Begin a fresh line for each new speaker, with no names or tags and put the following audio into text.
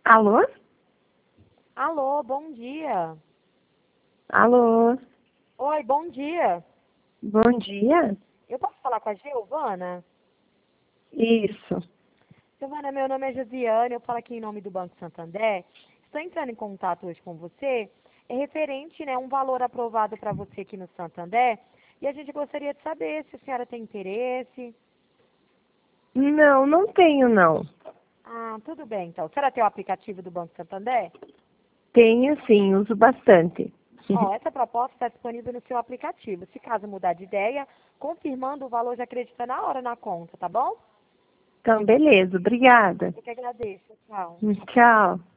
Alô?
Alô, bom dia.
Alô?
Oi, bom dia.
Bom dia?
Eu posso falar com a Giovana?
Isso.
Giovana, meu nome é Josiane, eu falo aqui em nome do Banco Santander. Estou entrando em contato hoje com você. É referente, né, um valor aprovado para você aqui no Santander. E a gente gostaria de saber se a senhora tem interesse.
Não, não tenho não.
Ah, tudo bem, então. A senhora tem o aplicativo do Banco Santander?
Tenho sim, uso bastante.
Ó, essa proposta está disponível no seu aplicativo. Se caso mudar de ideia, confirmando o valor já acredita na hora na conta, tá bom?
Então, beleza, obrigada.
Eu que agradeço. Tchau.
Tchau.